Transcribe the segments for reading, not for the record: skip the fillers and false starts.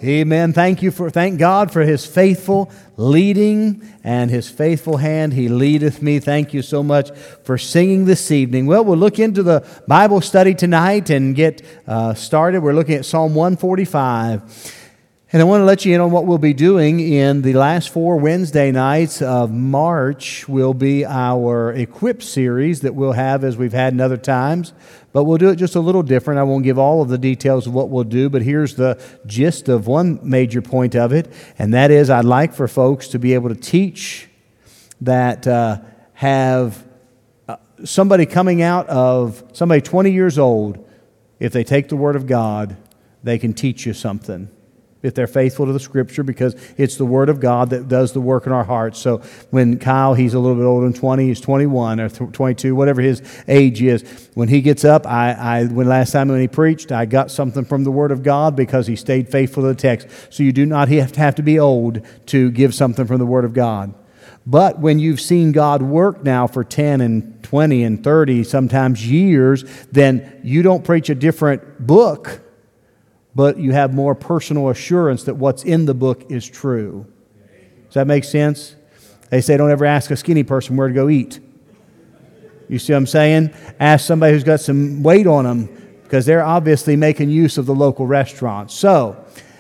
Amen. Thank God for His faithful leading and His faithful hand. He leadeth me. Thank you so much for singing this evening. Well, we'll look into the Bible study tonight and get started. We're looking at Psalm 145. And I want to let you in on what we'll be doing in the last 4 Wednesday nights of March. Will be our Equip series that we'll have as we've had in other times. But we'll do it just a little different. I won't give all of the details of what we'll do, but here's the gist of one major point of it, and that is I'd like for folks to be able to teach that have somebody coming out of, somebody 20 years old, if they take the Word of God, they can teach you something. If they're faithful to the Scripture, because it's the Word of God that does the work in our hearts. So when Kyle, he's a little bit older than 20, he's 21 or 22, whatever his age is, when he gets up, when last time when he preached, I got something from the Word of God because he stayed faithful to the text. So you do not have to be old to give something from the Word of God. But when you've seen God work now for 10 and 20 and 30, sometimes years, then you don't preach a different book, but you have more personal assurance that what's in the book is true. Does that make sense? They say don't ever ask a skinny person where to go eat. You see what I'm saying? Ask somebody who's got some weight on them, because they're obviously making use of the local restaurant. So,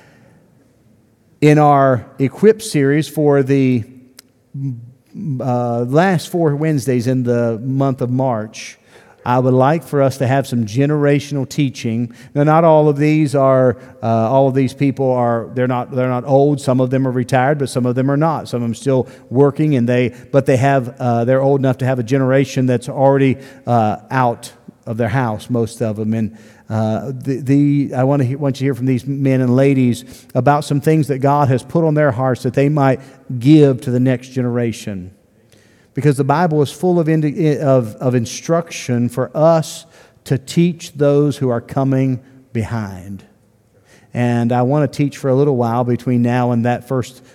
in our Equip series for the last 4 Wednesdays in the month of March, I would like for us to have some generational teaching. Now, not all of these are. All of these people are. They're not old. Some of them are retired, but some of them are not. Some of them still working, and they have. They're old enough to have a generation that's already out of their house. Most of them, and I want you to hear from these men and ladies about some things that God has put on their hearts that they might give to the next generation. Because the Bible is full of instruction for us to teach those who are coming behind. And I want to teach for a little while between now and that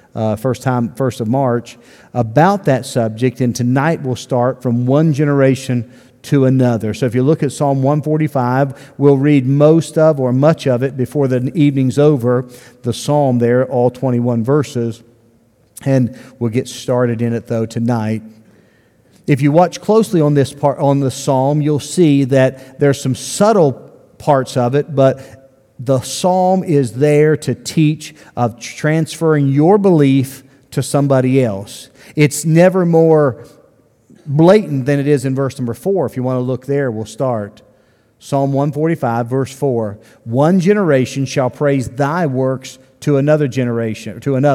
1st of March about that subject. And tonight we'll start from one generation to another. So if you look at Psalm 145, we'll read most of or much of it before the evening's over. The psalm there, all 21 verses. And we'll get started in it though tonight. If you watch closely on this part, on the psalm, you'll see that there's some subtle parts of it, but the psalm is there to teach of transferring your belief to somebody else. It's never more blatant than it is in verse number 4. If you want to look there, we'll start. Psalm 145, verse 4. One generation shall praise thy works to another generation,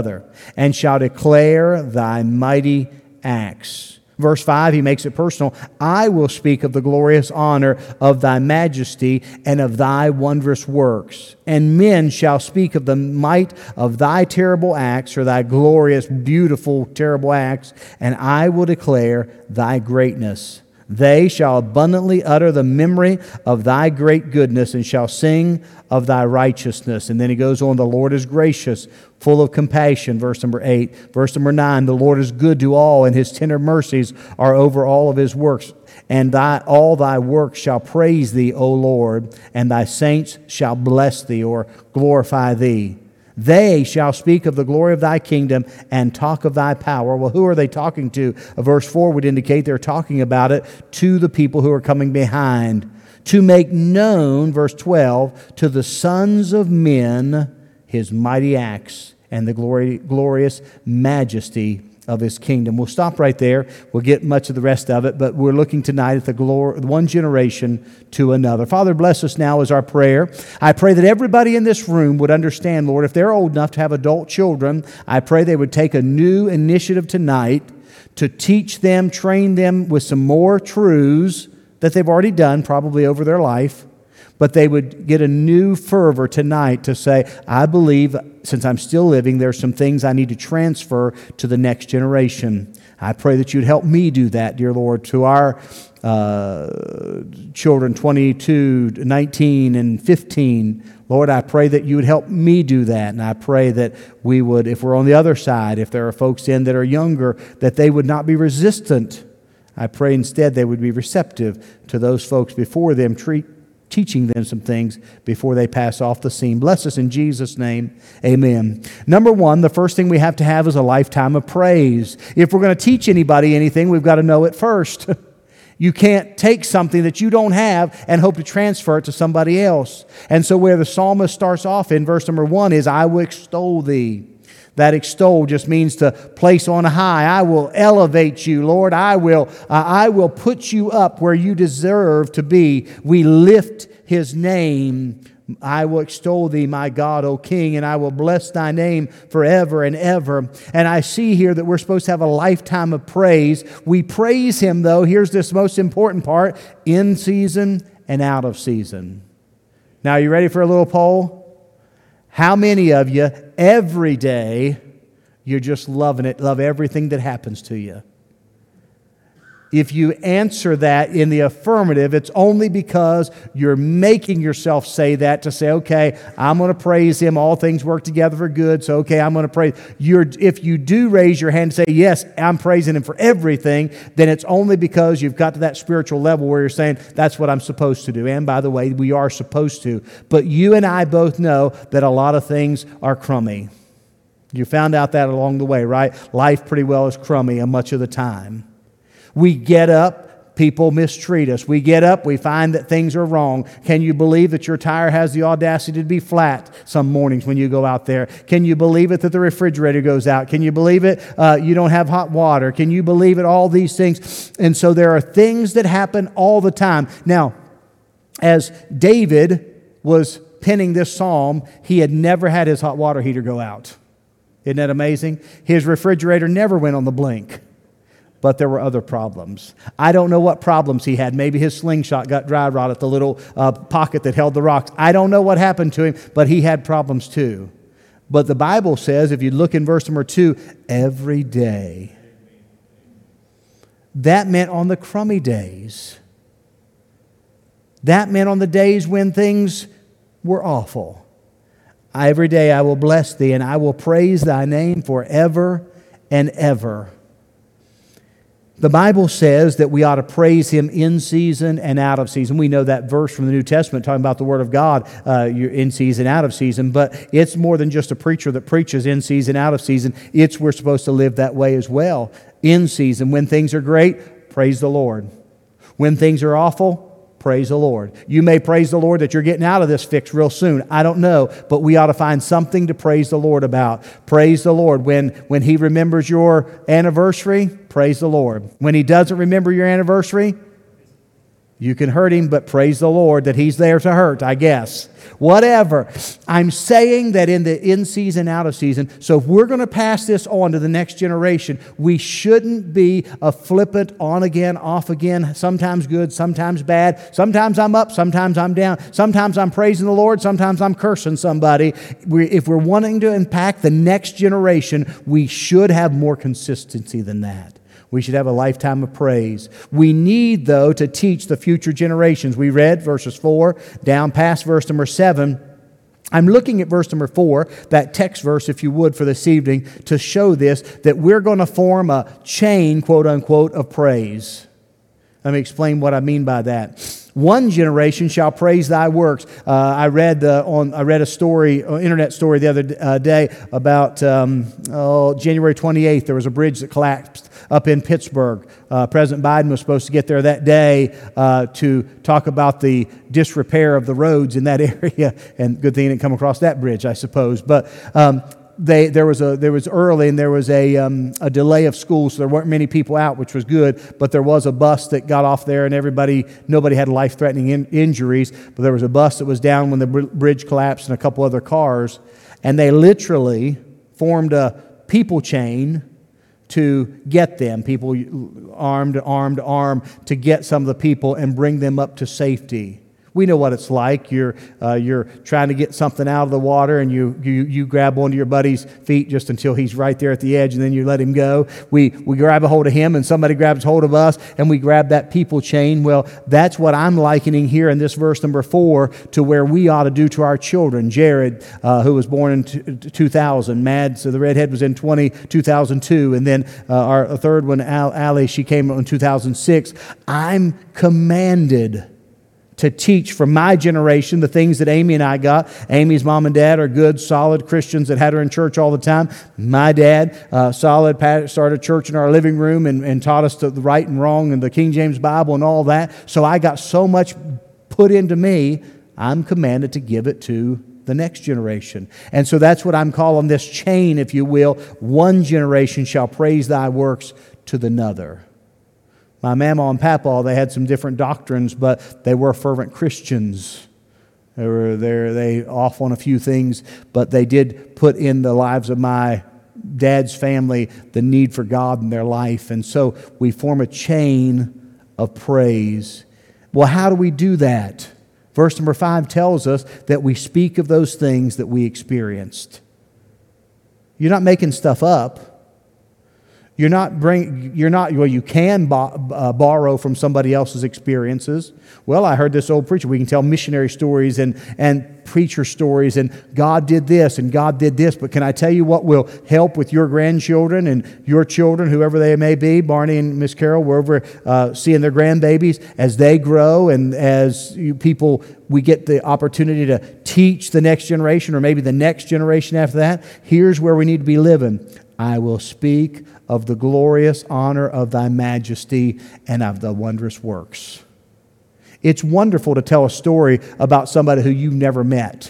and shall declare thy mighty acts. Verse 5, he makes it personal. I will speak of the glorious honor of thy majesty and of thy wondrous works. And men shall speak of the might of thy terrible acts, or thy glorious, beautiful, terrible acts, and I will declare thy greatness. They shall abundantly utter the memory of thy great goodness, and shall sing of thy righteousness. And then he goes on, the Lord is gracious, full of compassion, verse number 8. Verse number 9, the Lord is good to all, and his tender mercies are over all of his works. And all thy works shall praise thee, O Lord, and thy saints shall bless thee, or glorify thee. They shall speak of the glory of thy kingdom and talk of thy power. Well, who are they talking to? Verse 4 would indicate they're talking about it to the people who are coming behind. To make known, verse 12, to the sons of men his mighty acts and the glorious majesty of his kingdom. We'll stop right there. We'll get much of the rest of it, but we're looking tonight at the one generation to another. Father, bless us now is our prayer. I pray that everybody in this room would understand, Lord, if they're old enough to have adult children, I pray they would take a new initiative tonight to teach them, train them with some more truths that they've already done probably over their life, but they would get a new fervor tonight to say, I believe, since I'm still living, there's some things I need to transfer to the next generation. I pray that you'd help me do that, dear Lord, to our children 22, 19, and 15. Lord, I pray that you would help me do that. And I pray that we would, if we're on the other side, if there are folks in that are younger, that they would not be resistant. I pray instead they would be receptive to those folks before them, teaching them some things before they pass off the scene. Bless us in Jesus' name. Amen. Number one, the first thing we have to have is a lifetime of praise. If we're going to teach anybody anything, we've got to know it first. You can't take something that you don't have and hope to transfer it to somebody else. And so where the psalmist starts off in verse number 1 is, I will extol thee. That extol just means to place on high. I will elevate you, Lord. I will put you up where you deserve to be. We lift His name. I will extol thee, my God, O King, and I will bless thy name forever and ever. And I see here that we're supposed to have a lifetime of praise. We praise Him, though, here's this most important part, in season and out of season. Now, are you ready for a little poll? How many of you, every day, you're just loving it, love everything that happens to you? If you answer that in the affirmative, it's only because you're making yourself say that to say, okay, I'm going to praise Him. All things work together for good, so okay, I'm going to praise. If you do raise your hand and say, yes, I'm praising Him for everything, then it's only because you've got to that spiritual level where you're saying, that's what I'm supposed to do. And by the way, we are supposed to. But you and I both know that a lot of things are crummy. You found out that along the way, right? Life pretty well is crummy much of the time. We get up, people mistreat us. We get up, we find that things are wrong. Can you believe that your tire has the audacity to be flat some mornings when you go out there? Can you believe it that the refrigerator goes out? Can you believe it you don't have hot water? Can you believe it? All these things. And so there are things that happen all the time. Now, as David was penning this psalm, he had never had his hot water heater go out. Isn't that amazing? His refrigerator never went on the blink. But there were other problems. I don't know what problems he had. Maybe his slingshot got dry rot at the little pocket that held the rocks. I don't know what happened to him, but he had problems too. But the Bible says, if you look in verse number 2, every day. That meant on the crummy days. That meant on the days when things were awful. Every day I will bless thee, and I will praise thy name forever and ever. The Bible says that we ought to praise Him in season and out of season. We know that verse from the New Testament talking about the Word of God, you're in season, out of season. But it's more than just a preacher that preaches in season, out of season. We're supposed to live that way as well. In season, when things are great, praise the Lord. When things are awful, praise the Lord. You may praise the Lord that you're getting out of this fix real soon. I don't know, but we ought to find something to praise the Lord about. Praise the Lord. When He remembers your anniversary, praise the Lord. When He doesn't remember your anniversary, you can hurt Him, but praise the Lord that He's there to hurt, I guess. Whatever. I'm saying that in the in season, out of season. So if we're going to pass this on to the next generation, we shouldn't be a flippant on again, off again, sometimes good, sometimes bad. Sometimes I'm up, sometimes I'm down. Sometimes I'm praising the Lord, sometimes I'm cursing somebody. If we're wanting to impact the next generation, we should have more consistency than that. We should have a lifetime of praise. We need, though, to teach the future generations. We read verses 4 down past verse number 7. I'm looking at verse number 4, that text verse, if you would, for this evening, to show this, that we're going to form a chain, quote unquote, of praise. Let me explain what I mean by that. One generation shall praise thy works. I read a story, internet story the other day about January 28th. There was a bridge that collapsed up in Pittsburgh. President Biden was supposed to get there that day to talk about the disrepair of the roads in that area. And good thing he didn't come across that bridge, I suppose. But there was early, and there was a delay of school, so there weren't many people out, which was good. But there was a bus that got off there, and nobody had life-threatening injuries. But there was a bus that was down when the bridge collapsed, and a couple other cars, and they literally formed a people chain to get them. People arm to arm to get some of the people and bring them up to safety. We know what it's like. You're trying to get something out of the water, and you grab onto your buddy's feet just until he's right there at the edge, and then you let him go. We grab a hold of him, and somebody grabs hold of us, and we grab that people chain. Well, that's what I'm likening here in this verse number 4 to where we ought to do to our children. Jared, who was born in 2000. Mads, so the redhead, was in 2002. And then our third one, Allie, she came in 2006. I'm commanded to teach from my generation the things that Amy and I got. Amy's mom and dad are good, solid Christians that had her in church all the time. My dad, solid, started church in our living room and taught us the right and wrong and the King James Bible and all that. So I got so much put into me, I'm commanded to give it to the next generation. And so that's what I'm calling this chain, if you will. One generation shall praise thy works to the another. My mama and papa, they had some different doctrines, but they were fervent Christians. They off on a few things, but they did put in the lives of my dad's family the need for God in their life. And so we form a chain of praise. Well, how do we do that? Verse number 5 tells us that we speak of those things that we experienced. You're not making stuff up. You can borrow from somebody else's experiences. Well, I heard this old preacher. We can tell missionary stories and preacher stories, and God did this and God did this. But can I tell you what will help with your grandchildren and your children, whoever they may be, Barney and Miss Carol, wherever seeing their grandbabies as they grow, and as we get the opportunity to teach the next generation or maybe the next generation after that. Here's where we need to be living. I will speak of the glorious honor of thy majesty and of the wondrous works. It's wonderful to tell a story about somebody who you've never met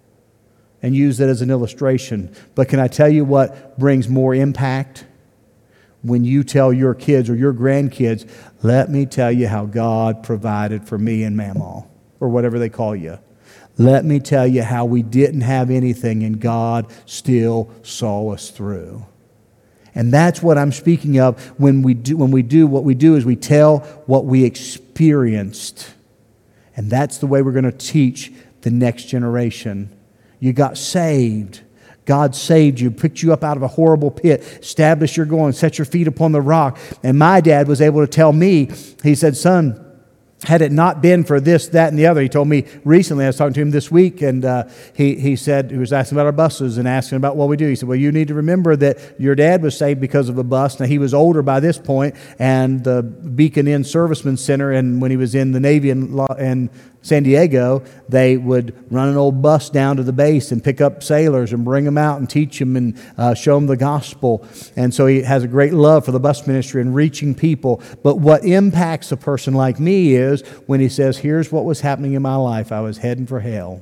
and use it as an illustration. But can I tell you what brings more impact? When you tell your kids or your grandkids, let me tell you how God provided for me and Mamaw, or whatever they call you. Let me tell you how we didn't have anything and God still saw us through. And that's what I'm speaking of when we do what we do is we tell what we experienced. And that's the way we're going to teach the next generation. You got saved. God saved you, picked you up out of a horrible pit, established your going, set your feet upon the rock. And my dad was able to tell me, he said, son, had it not been for this, that, and the other, he told me recently, I was talking to him this week, and he said, he was asking about our buses and asking about what we do. He said, well, you need to remember that your dad was saved because of a bus. Now, he was older by this point, and the Beacon Inn Servicemen Center, and when he was in the Navy in San Diego, they would run an old bus down to the base and pick up sailors and bring them out and teach them and show them the gospel. And so he has a great love for the bus ministry and reaching people. But what impacts a person like me is when he says, here's what was happening in my life. I was heading for hell.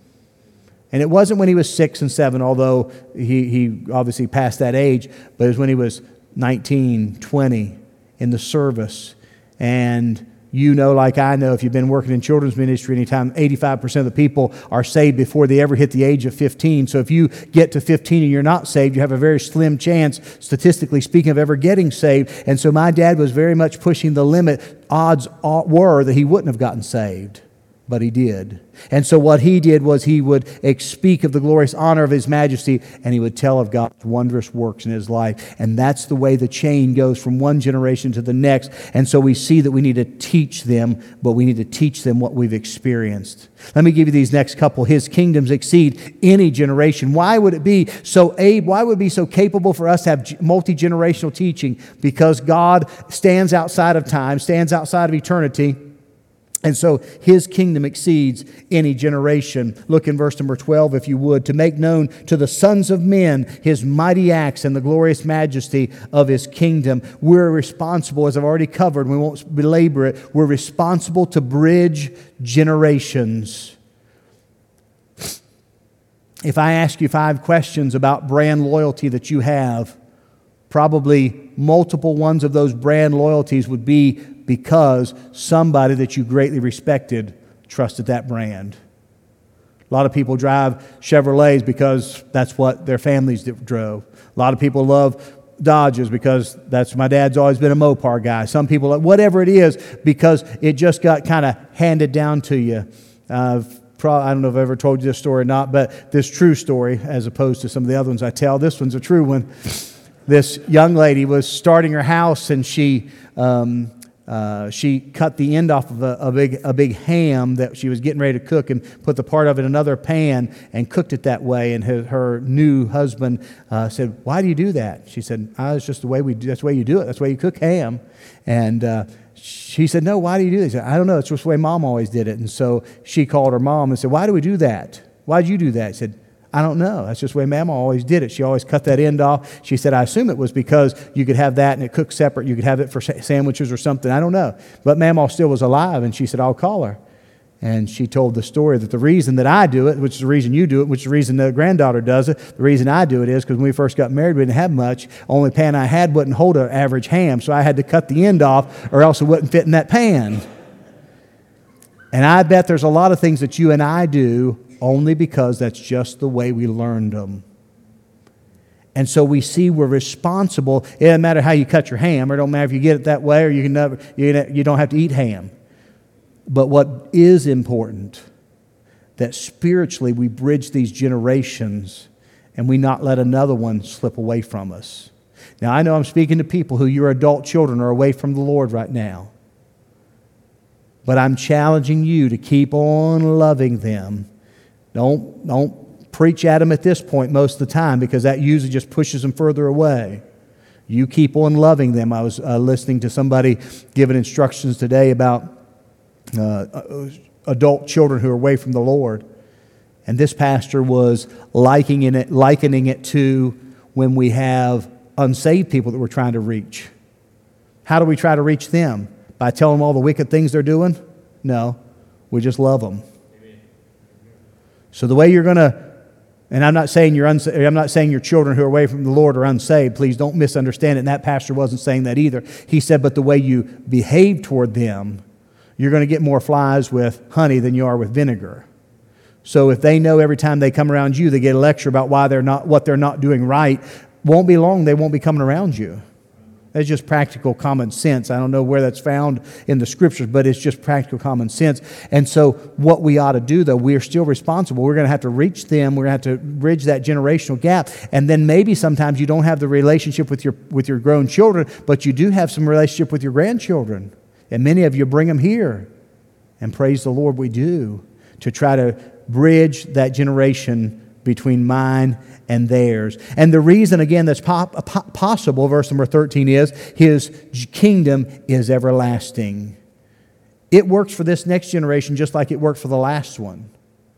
And it wasn't when he was 6 and 7, although he obviously passed that age, but it was when he was 19, 20 in the service. And you know, like I know, if you've been working in children's ministry anytime, 85% of the people are saved before they ever hit the age of 15. So if you get to 15 and you're not saved, you have a very slim chance, statistically speaking, of ever getting saved. And so my dad was very much pushing the limit. Odds were that he wouldn't have gotten saved, but he did. And so what he did was he would speak of the glorious honor of His majesty, and he would tell of God's wondrous works in his life. And that's the way the chain goes from one generation to the next. And so we see that we need to teach them, but we need to teach them what we've experienced. Let me give you these next couple. His kingdoms exceed any generation. Why would it be so capable for us to have multi-generational teaching? Because God stands outside of time, stands outside of eternity. And so His kingdom exceeds any generation. Look in verse number 12, if you would. To make known to the sons of men His mighty acts and the glorious majesty of His kingdom. We're responsible, as I've already covered, we won't belabor it, we're responsible to bridge generations. If I ask you 5 questions about brand loyalty that you have, probably multiple ones of those brand loyalties would be because somebody that you greatly respected trusted that brand. A lot of people drive Chevrolets because that's what their families drove. A lot of people love Dodges because that's my dad's always been a Mopar guy. Some people, whatever it is, because it just got kind of handed down to you. I don't know if I've ever told you this story or not, but this true story, as opposed to some of the other ones I tell, this one's a true one. This young lady was starting her house, and she cut the end off of a big ham that she was getting ready to cook, and put the part of it in another pan and cooked it that way. And her new husband said, "Why do you do that?" She said, "It's just the way we do. That's the way you do it. That's the way you cook ham." And she said, no, why do you do this? I don't know. It's just the way Mom always did it. And so she called her mom and said, why do we do that? Why did you do that? She said, I don't know. That's just the way Mama always did it. She always cut that end off. She said, I assume it was because you could have that and it cooked separate. You could have it for sandwiches or something. I don't know. But Mama still was alive, and she said, I'll call her. And she told the story that the reason that I do it, which is the reason you do it, which is the reason the granddaughter does it, the reason I do it is because when we first got married, we didn't have much. Only pan I had wouldn't hold an average ham, so I had to cut the end off or else it wouldn't fit in that pan. And I bet there's a lot of things that you and I do only because that's just the way we learned them. And so we see we're responsible. It doesn't matter how you cut your ham, or it don't matter if you get it that way, or you don't have to eat ham. But what is important, that spiritually we bridge these generations and we not let another one slip away from us. Now, I know I'm speaking to people who your adult children are away from the Lord right now. But I'm challenging you to keep on loving them. Don't preach at them at this point most of the time, because that usually just pushes them further away. You keep on loving them. I was listening to somebody giving instructions today about adult children who are away from the Lord. And this pastor was likening it to when we have unsaved people that we're trying to reach. How do we try to reach them? By telling them all the wicked things they're doing? No, we just love them. So the way you're going to, and I'm not saying your children who are away from the Lord are unsaved. Please don't misunderstand it. And that pastor wasn't saying that either. He said, but the way you behave toward them, you're going to get more flies with honey than you are with vinegar. So if they know every time they come around you, they get a lecture about what they're not doing right, won't be long, they won't be coming around you. That's just practical common sense. I don't know where that's found in the Scriptures, but it's just practical common sense. And so what we ought to do, though, we're still responsible. We're going to have to reach them. We're going to have to bridge that generational gap. And then maybe sometimes you don't have the relationship with your grown children, but you do have some relationship with your grandchildren. And many of you bring them here. And praise the Lord, we do, to try to bridge that generation between mine and theirs. And the reason, again, that's possible, verse number 13 is, His kingdom is everlasting. It works for this next generation just like it worked for the last one.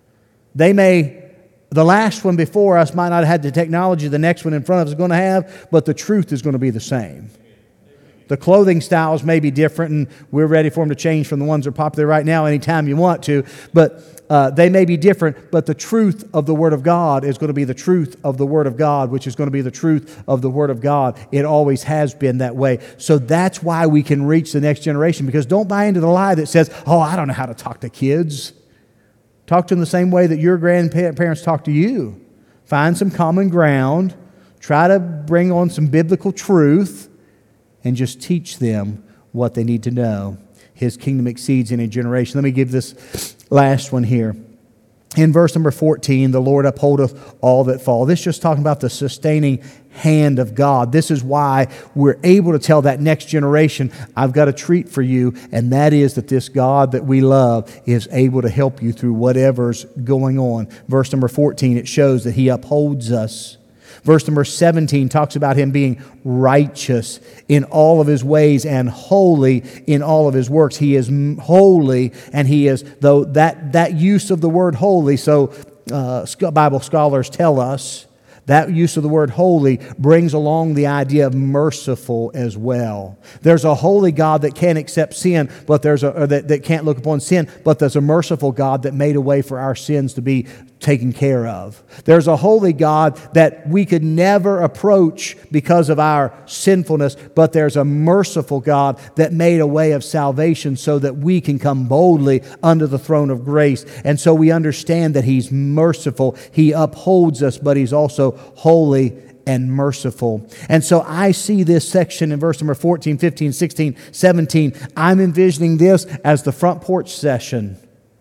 The last one before us might not have had the technology the next one in front of us is going to have, but the truth is going to be the same. The clothing styles may be different, and we're ready for them to change from the ones that are popular right now anytime you want to, but they may be different, but the truth of the Word of God is going to be the truth of the Word of God, which is going to be the truth of the Word of God. It always has been that way. So that's why we can reach the next generation, because don't buy into the lie that says, oh, I don't know how to talk to kids. Talk to them the same way that your grandparents talk to you. Find some common ground. Try to bring on some biblical truth and just teach them what they need to know. His kingdom exceeds any generation. Let me give this last one here. In verse number 14, the Lord upholdeth all that fall. This is just talking about the sustaining hand of God. This is why we're able to tell that next generation, I've got a treat for you, and that is that this God that we love is able to help you through whatever's going on. Verse number 14, it shows that He upholds us. Verse number 17 talks about Him being righteous in all of His ways and holy in all of His works. He is holy, and He is, though that use of the word holy, so Bible scholars tell us, that use of the word holy brings along the idea of merciful as well. There's a holy God that can't accept sin, but that can't look upon sin, but there's a merciful God that made a way for our sins to be taken care of. There's a holy God that we could never approach because of our sinfulness, but there's a merciful God that made a way of salvation so that we can come boldly under the throne of grace. And so we understand that He's merciful. He upholds us, but He's also holy and merciful. And so I see this section in verse number 14, 15, 16, 17. I'm envisioning this as the front porch session.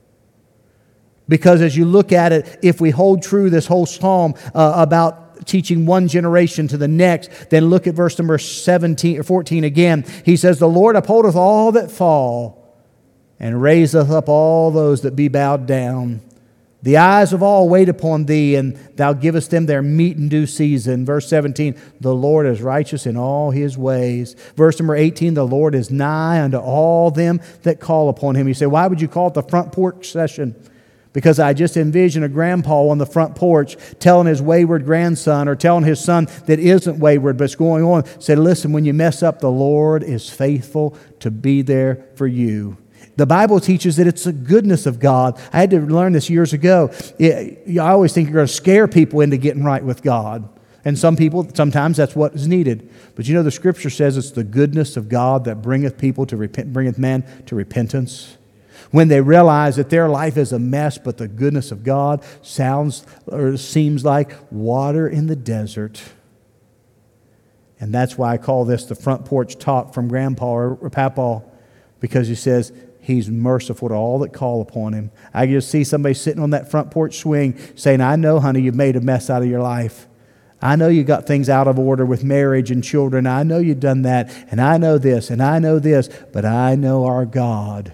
Because as you look at it, if we hold true this whole psalm about teaching one generation to the next, then look at verse number 17 or 14 again. He says, the Lord upholdeth all that fall, and raiseth up all those that be bowed down. The eyes of all wait upon thee, and thou givest them their meat in due season. Verse 17, the Lord is righteous in all his ways. Verse number 18, the Lord is nigh unto all them that call upon him. You say, why would you call it the front porch session? Because I just envision a grandpa on the front porch telling his wayward grandson, or telling his son that isn't wayward but is going on, said, listen, when you mess up, the Lord is faithful to be there for you. The Bible teaches that it's the goodness of God. I had to learn this years ago. I always think you're going to scare people into getting right with God. And sometimes that's what is needed. But you know, the Scripture says it's the goodness of God that bringeth man to repentance. When they realize that their life is a mess, but the goodness of God seems like water in the desert. And that's why I call this the front porch talk from Grandpa or Papa, because he says, He's merciful to all that call upon Him. I just see somebody sitting on that front porch swing saying, I know, honey, you've made a mess out of your life. I know you got things out of order with marriage and children. I know you've done that. And I know this and I know this. But I know our God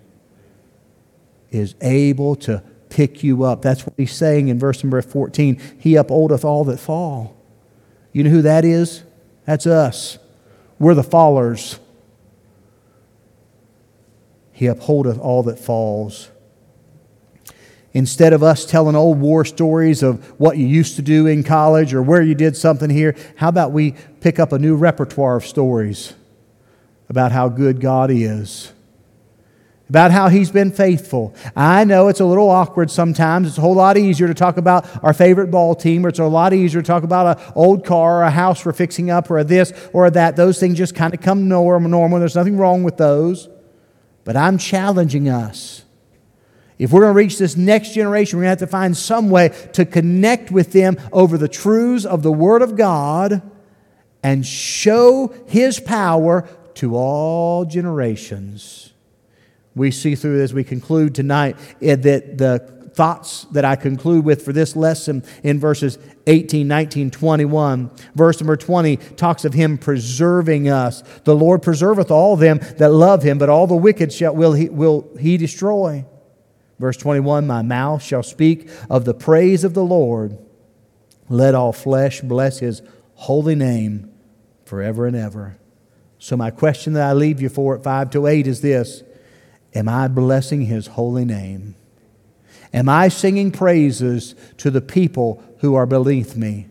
is able to pick you up. That's what He's saying in verse number 14. He upholdeth all that fall. You know who that is? That's us. We're the fallers. He upholdeth all that falls. Instead of us telling old war stories of what you used to do in college or where you did something here, how about we pick up a new repertoire of stories about how good God is, about how He's been faithful. I know it's a little awkward sometimes. It's a whole lot easier to talk about our favorite ball team, or it's a lot easier to talk about an old car or a house we're fixing up or a this or a that. Those things just kind of come normal. There's nothing wrong with those. But I'm challenging us. If we're going to reach this next generation, we're going to have to find some way to connect with them over the truths of the Word of God and show His power to all generations. We see through as we conclude tonight that the thoughts that I conclude with for this lesson in verses 18, 19, 21. Verse number 20 talks of Him preserving us. The Lord preserveth all them that love Him, but all the wicked will He destroy. Verse 21, my mouth shall speak of the praise of the Lord. Let all flesh bless His holy name forever and ever. So my question that I leave you for at 5 to 8 is this: am I blessing His holy name? Am I singing praises to the people who are beneath me?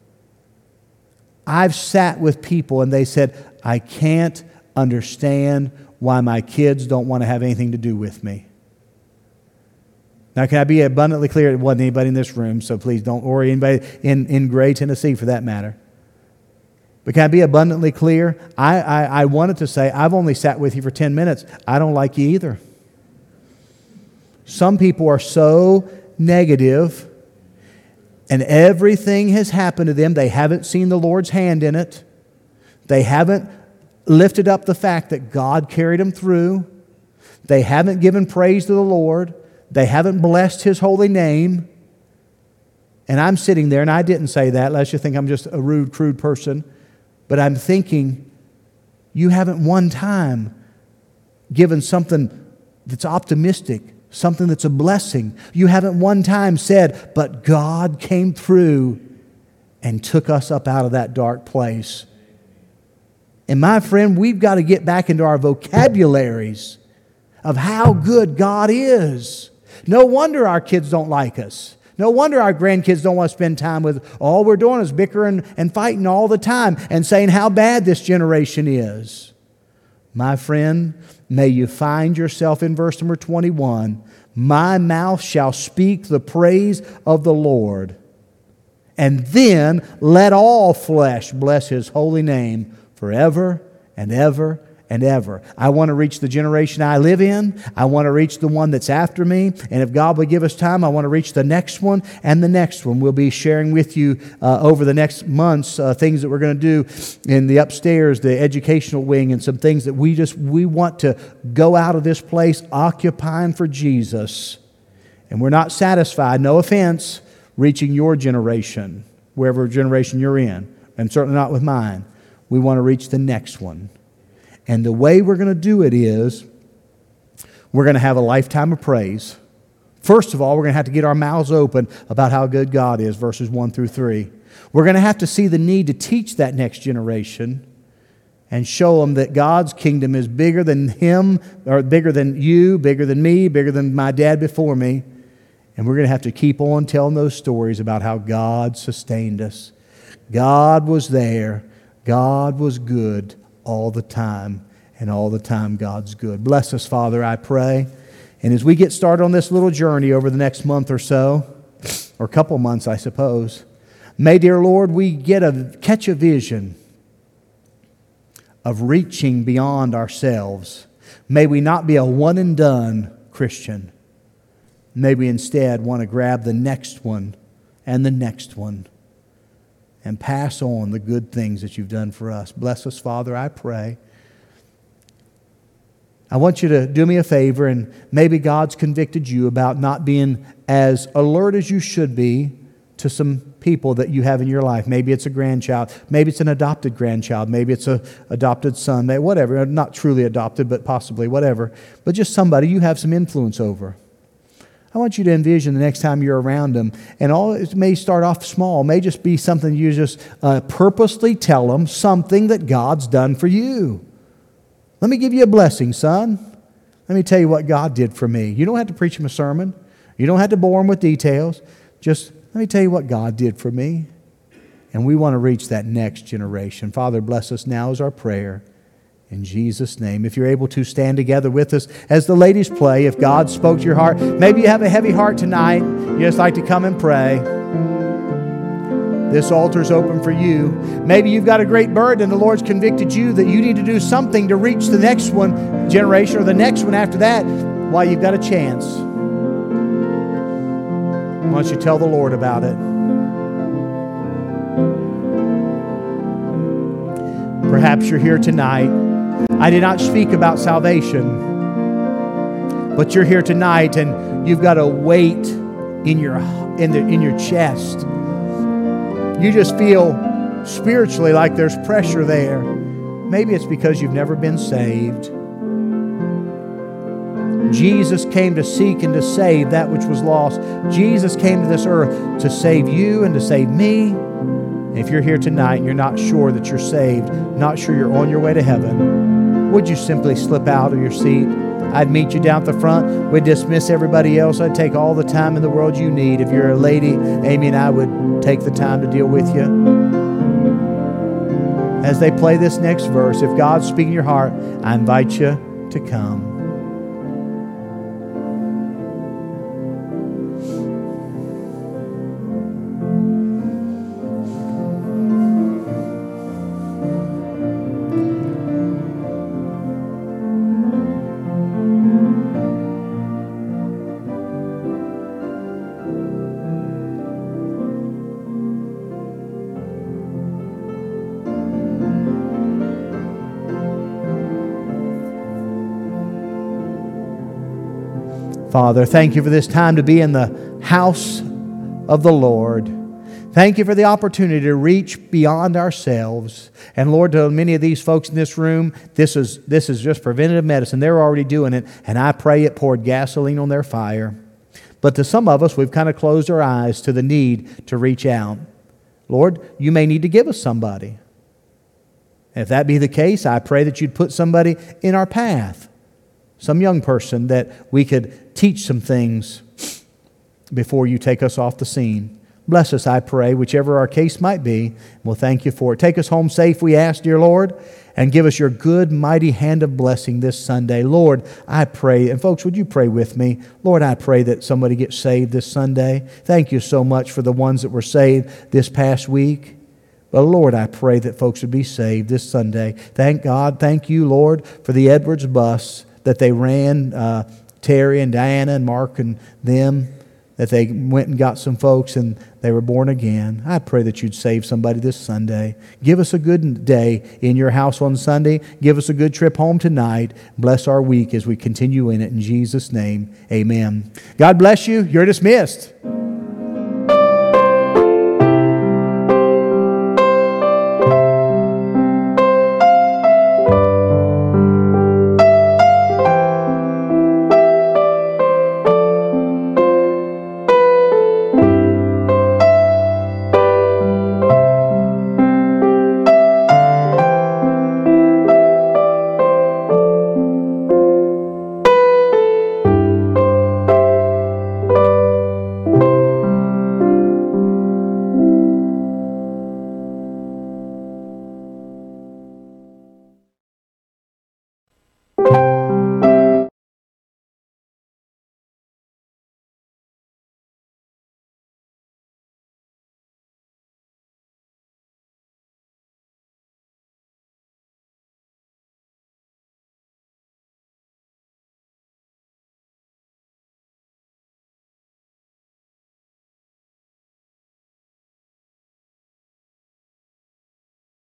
I've sat with people and they said, I can't understand why my kids don't want to have anything to do with me. Now, can I be abundantly clear? It wasn't anybody in this room, so please don't worry, anybody in Gray, Tennessee for that matter. But can I be abundantly clear? I wanted to say, I've only sat with you for 10 minutes. I don't like you either. Some people are so negative, and everything has happened to them. They haven't seen the Lord's hand in it. They haven't lifted up the fact that God carried them through. They haven't given praise to the Lord. They haven't blessed His holy name. And I'm sitting there, and I didn't say that, lest you think I'm just a rude, crude person. But I'm thinking, you haven't one time given something that's optimistic, something that's a blessing. You haven't one time said, but God came through and took us up out of that dark place. And my friend, we've got to get back into our vocabularies of how good God is. No wonder our kids don't like us. No wonder our grandkids don't want to spend time with. All we're doing is bickering and fighting all the time and saying how bad this generation is. My friend, may you find yourself in verse number 21. My mouth shall speak the praise of the Lord. And then let all flesh bless His holy name forever and ever and ever. I want to reach the generation I live in. I want to reach the one that's after me. And if God will give us time, I want to reach the next one and the next one. We'll be sharing with you over the next months things that we're going to do in the upstairs, the educational wing, and some things that we want to go out of this place occupying for Jesus. And we're not satisfied, no offense, reaching your generation, wherever generation you're in, and certainly not with mine. We want to reach the next one. And the way we're going to do it is we're going to have a lifetime of praise First of all, we're going to have to get our mouths open about how good God is, verses 1 through 3. We're going to have to see the need to teach that next generation and show them that God's kingdom is bigger than him, or bigger than you, bigger than me, bigger than my dad before me. And we're going to have to keep on telling those stories about how God sustained us. God was there. God was good all the time. And all the time God's good. Bless us, Father, I pray. And as we get started on this little journey over the next month or so, or a couple months, I suppose, may, dear Lord, we catch a vision of reaching beyond ourselves. May we not be a one-and-done Christian. May we instead want to grab the next one and the next one and pass on the good things that you've done for us. Bless us, Father, I pray. I want you to do me a favor, and maybe God's convicted you about not being as alert as you should be to some people that you have in your life. Maybe it's a grandchild. Maybe it's an adopted grandchild. Maybe it's an adopted son. Whatever. Not truly adopted, but possibly whatever. But just somebody you have some influence over. I want you to envision the next time you're around them, and it may start off small. It may just be something you just purposely tell them something that God's done for you. Let me give you a blessing, son. Let me tell you what God did for me. You don't have to preach him a sermon. You don't have to bore him with details. Just let me tell you what God did for me. And we want to reach that next generation. Father, bless us now is our prayer. In Jesus' name. If you're able to stand together with us as the ladies play, if God spoke to your heart, maybe you have a heavy heart tonight. You just like to come and pray. This altar's open for you. Maybe you've got a great burden and the Lord's convicted you that you need to do something to reach the next generation or the next one after that while you've got a chance. Why don't you tell the Lord about it? Perhaps you're here tonight. I did not speak about salvation, but you're here tonight and you've got a weight in your chest. You just feel spiritually like there's pressure there. Maybe it's because you've never been saved. Jesus came to seek and to save that which was lost. Jesus came to this earth to save you and to save me. If you're here tonight and you're not sure that you're saved, not sure you're on your way to heaven, would you simply slip out of your seat? I'd meet you down at the front. We'd dismiss everybody else. I'd take all the time in the world you need. If you're a lady, Amy and I would take the time to deal with you. As they play this next verse, if God's speaking in your heart, I invite you to come. Father, thank you for this time to be in the house of the Lord. Thank you for the opportunity to reach beyond ourselves. And Lord, to many of these folks in this room, this is just preventative medicine. They're already doing it, and I pray it poured gasoline on their fire. But to some of us, we've kind of closed our eyes to the need to reach out. Lord, you may need to give us somebody. If that be the case, I pray that you'd put somebody in our path. Some young person that we could teach some things before you take us off the scene. Bless us, I pray, whichever our case might be. We'll thank you for it. Take us home safe, we ask, dear Lord, and give us your good, mighty hand of blessing this Sunday. Lord, I pray, and folks, would you pray with me? Lord, I pray that somebody gets saved this Sunday. Thank you so much for the ones that were saved this past week. But Lord, I pray that folks would be saved this Sunday. Thank God, thank you, Lord, for the Edwards bus that they ran, Terry and Diana and Mark and them, that they went and got some folks and they were born again. I pray that you'd save somebody this Sunday. Give us a good day in your house on Sunday. Give us a good trip home tonight. Bless our week as we continue in it. In Jesus' name, amen. God bless you. You're dismissed.